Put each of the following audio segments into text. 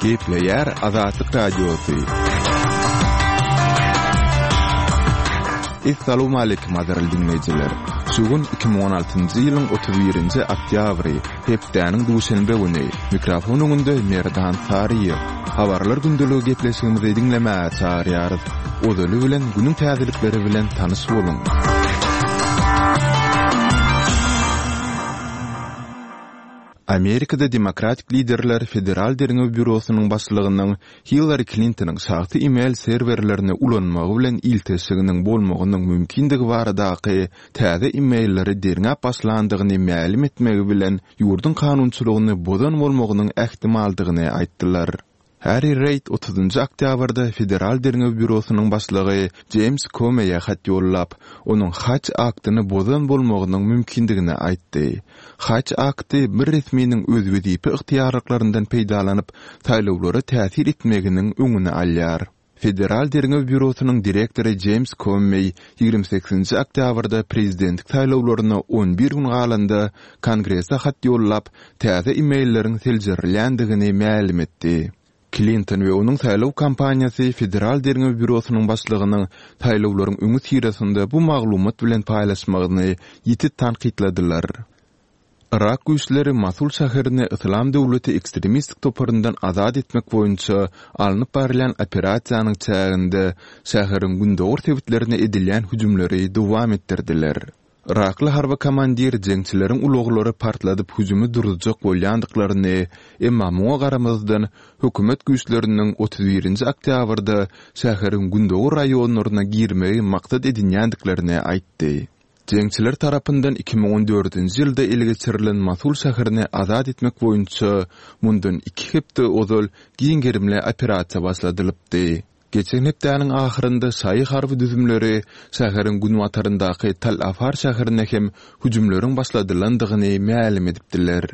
Gepleyer Azatlyk Radiosu. Assalamu alaykum azarly dinleyijiler. Şugun 2016-njy ýylyň 31-nji oktýabry, hepdeniň duşanbe güni. Mikrofon öňünde Merdan Sariýew. Habarlar gündəligi gepleşigimizi dinlemäge çağırýarys. Odaly bilen günüň täzelikleri bilen tanyş boluň. Amerikada demokratik liderler Federal Derňew Bürosynyň başlygynyň Hillary Clinton'yň şahsy email serwerlerine ulanmagy bilen ilteşiginiň bolmagynyň mümkindigi baradaky täze emailleri derňäp başlandygyny ma'lum etmegi bilen ýurdun kanunçylygyny bozan bolmagynyň ähtimaldygyny aýtdylar. Harry Reid 30 oktýabrda Federal Derňew Bürosynyň başlygy James Comey'e hat ýollap, onuň haç aktyny bozan bolmagynyň mümkindigini aýtdy. Haç akty bir resminiň öz wezipä ihtiýarlaryndan peýdalanyp, taýlawlara täsir etmeginiň öňüne alýar. Federal Derňew Bürosynyň direktory James Comey 28 oktýabrda prezidentlik taýlawlaryna 11 gün galanda Kongressa hat ýollap, täze emailleriň seljerlendigini ma'lum etdi. Clinton we onuň taýlaw kampaniýasy Federal Derňew Bürosynyň başlygynyň taýlawlaryň öňü sirasynda bu maglumat bilen paýlaşmagyny ýiti tanqidladiler. Irak güýçleri Mosul şäherini Islam döwleti ekstremistik toparyndan azad etmek boýunça alınıp barilen operasiýanyň çäginde şäheriň gündäwir sebitlerine edilen hüjümleri dowam etdirdiler. Irakly harba komandir jeňçileriň uloglary partladyp hüjümi durdurjak bolýandyklaryny, emma muňa garamazdan hökümet güýçleriniň 31-nji oktýabrda şäheriň gündäwir raýonlaryna girmegi maksat edilýändiklaryny aýtdy. Jeňçiler tarapyndan 2014-nji ýylda ele geçirilen Mosul şäherini azad etmek boýunça mundan 2 hepde ozal giňgerimli operasiýa başladylypdy. Geçen hepdeniň ahyrynda şaýy harby düzümleri şäheriň günwataryndaky Tal Afar şäherine hem hüjümleriň başladylandygyny ma'lum edipdiler.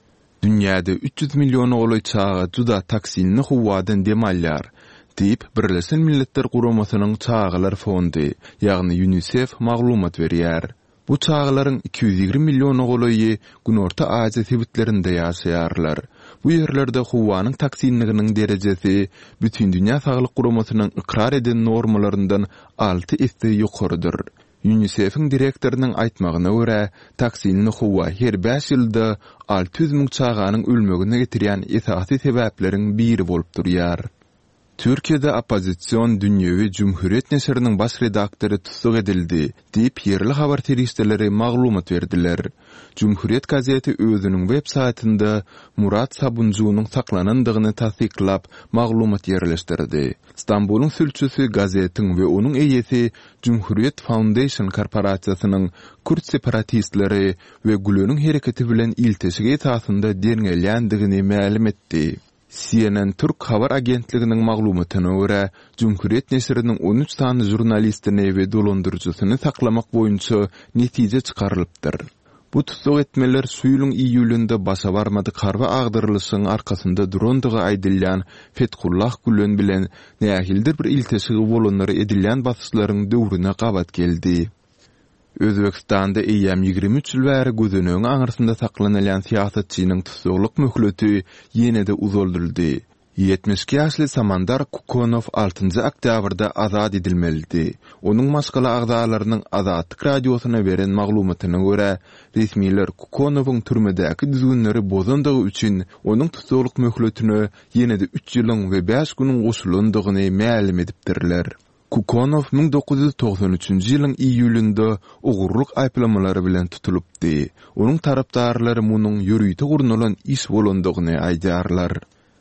Dünýäde 300 million oly çağa juda taksinli huwadan demallar. Diýip Birleşen Milletler Guramasynyň çağalar fondy, ýagny UNICEF maglumat berýär. Bu çağalaryň 220 million oly Günorta Aziýa sebitlerinde ýaşaýarlar. Bu ýerlerde huwanyň taksinliginiň derejesi bütün dünýä saglyk guramasynyň ikrar eden normalaryndan 6 esse ýokarydyr. UNICEF-iň direktorynyň aýtmagyna görä, taksinli huwa her 5 ýylda 600 000 çağanyň ölmegine getirýän esasy sebepleriň biri bolup durýar. Türkiýede opozisiýon Dünýäwi Cumhuriyet neşriniň baş redaktory tutsak edildi, diýip ýerli habar teristleri maglumat berdiler. Cumhuriyet gazeti özüniň web saýtynda Murat Sabunjunyň saklanandygyny tasdiklap maglumat ýerleşdirdi. Istanbulyň sülçüsü gazetiň we onuň eýesi Cumhuriyet Foundation korporasiýasynyň Kürt separatistleri we Güleniň hereketi bilen ilteşige esasynda derňelýändigini ma'lum etdi. CNN Türk habar agentliginiň maglumatyna görä, Cumhuriyet neşriniň 13 sany jurnalistini we dolandyrjysyny saklamak boýunça netije çykarylypdyr. Bu tutsak etmeler suýulyň iýulynda başa barmadyk harba agdyrlyşynyň arkasynda durandygy aýdylýan Fethullah Gülen bilen nähildir bir ilteşigi bolanlary edilýän basyşlaryň döwrüne gabat geldi. Özbekistanda eýäm 23 ýyl bäri gözünüň aňyrsynda saklanylýan siýasatçynyň tutuklyk möhleti ýene-de uzolduruldy. 72 ýaşly Samandar Kukonow 6-njy oktýabrda azad edilmelidi. Onuň maşgala agzalarynyň Azatlyk radiosuna beren maglumatyna görä, resmiler Kukonowyň türmedäki düzgünleri bozandygy üçin onuň tutuklyk möhletine ýene-de 3 ýylyň we 5 güniň goşulandygyny ma'lum edipdirler. Kukonow 1993-nji ýylyň iýulynda ogurluk aýplamalary bilen tutulupdy. Onuň tarapdarlary munyň ýürüýte gurnulan iş bolandygyny aýdarlar.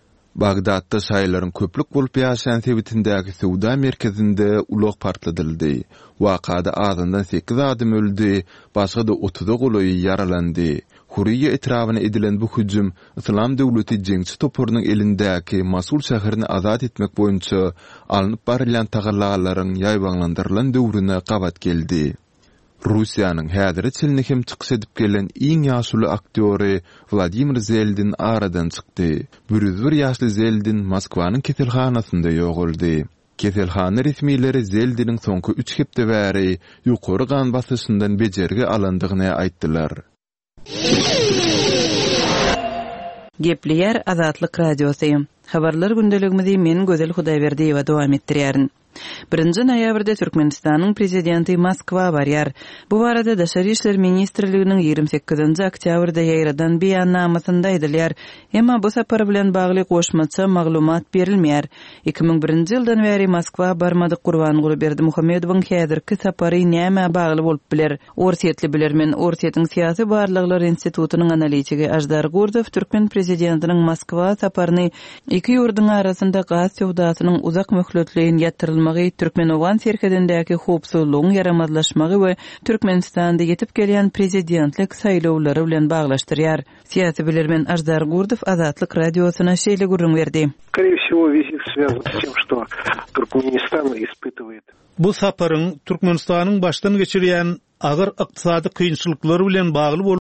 Bagdatda şaýlaryň köplük bolup ýaşaýan sebitindäki sowda merkezinde ulak partladyldy. Wakada azyndan 8 adam öldü, başga da 30 goly yaralandy. Huriye etrawyna edilen bu hüjüm Islam döwleti jeňçi toparynyň elindäki Mosul şäherini azad etmek boýunça alınıp barylan tagallalaryň ýaýbanlandyrylan döwrüne gabat geldi. Russiýanyň häziri çylny hem çykyş edip gelen iň ýaşly aktýory Vladimir Zeldin aradan çykdy. 101 ýaşly Zeldin Moskwanyň keselhanasynda ýogaldy. Keselhana resmiýleri Zeldiniň soňky 3 hepde bäri ýokary gan basyşyndan bejergi alandygyny aýtdylar. Gepleyer Azatlyk Radiosu. Habarlar gündeligimizi men Gözel Hudaýberdiýewa dowam etdirýärin. 1 noýabrda Türkmenistanyň prezidenti Moskwa barýar. Bu barada Daşary işler ministrliginiň 28 oktýabrda ýaýradan beýannamasynda edilýär. Emma bu sapar bilen bagly goşmaça maglumat berilmeýär. 2001-nji ýyldan bäri Moskwa barmadyk Gurbanguly Berdimuhammedowyň häzirki sapary näme bagly bolup biler? Orsiýetli bilermen Orsiýetiň syýasy barlyklar institutynyň analitigi Ajdar Gurdow Türkmen prezidentiniň Moskwa saparyny iki ýurduň arasynda gaz sowdasynyň uzak möhletliğin ýatyrylmagy, Türkmenowan serkedindäki howpsuzlygyň yaramazlaşmagy we Türkmenistanda ýetip gelýän prezidentlik saýlawlary bilen baglaşdyrýar. Syýasy bilermen Ajdar Gurdow Azatlyk radiosyna şeýle gurrun berdi. Скорее всего, визит связан с тем, что Туркменистан испытывает. Bu saparyň Türkmenistanyň başdan geçirýän agyr ykdysady kynçylyklar bilen bagly